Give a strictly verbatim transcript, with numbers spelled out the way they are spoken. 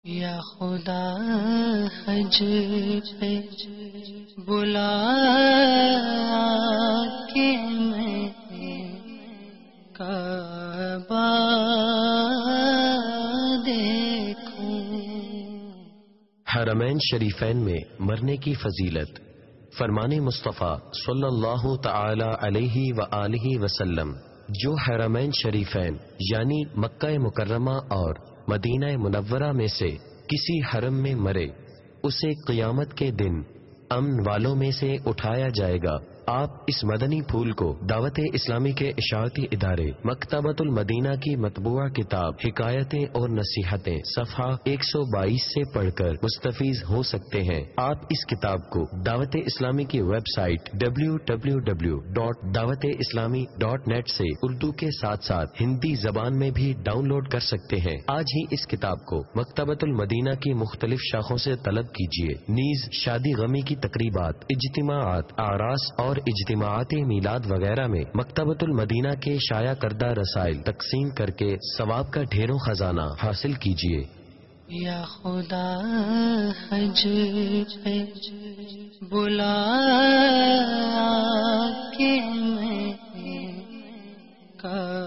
یا خدا حج پہ بلا کے میں کعبہ دیکھوں۔ حرمین شریفین میں مرنے کی فضیلت۔ فرمان مصطفیٰ صلی اللہ تعالی علیہ وآلہ وسلم، جو حرمین شریفین یعنی مکہ مکرمہ اور مدینہ منورہ میں سے کسی حرم میں مرے، اسے قیامت کے دن امن والوں میں سے اٹھایا جائے گا۔ آپ اس مدنی پھول کو دعوت اسلامی کے اشاعتی ادارے مکتبۃ المدینہ کی مطبوعہ کتاب حکایتیں اور نصیحتیں صفحہ ایک سو بائیس سے پڑھ کر مستفیض ہو سکتے ہیں۔ آپ اس کتاب کو دعوت اسلامی کی website W W W dot Dawat Islami dot net سے اردو کے ساتھ ساتھ ہندی زبان میں بھی ڈاؤن لوڈ کر سکتے ہیں۔ آج ہی اس کتاب کو مکتبۃ المدینہ کی مختلف شاخوں سے طلب کیجیے۔ نیز شادی غمی کی تقریبات، اجتماعات، اعراس اور اجتماعات میلاد وغیرہ میں مکتبۃ المدینہ کے شائع کردہ رسائل تقسیم کر کے ثواب کا ڈھیروں خزانہ حاصل کیجیے۔ یا خدا حج پہ بلا کے میں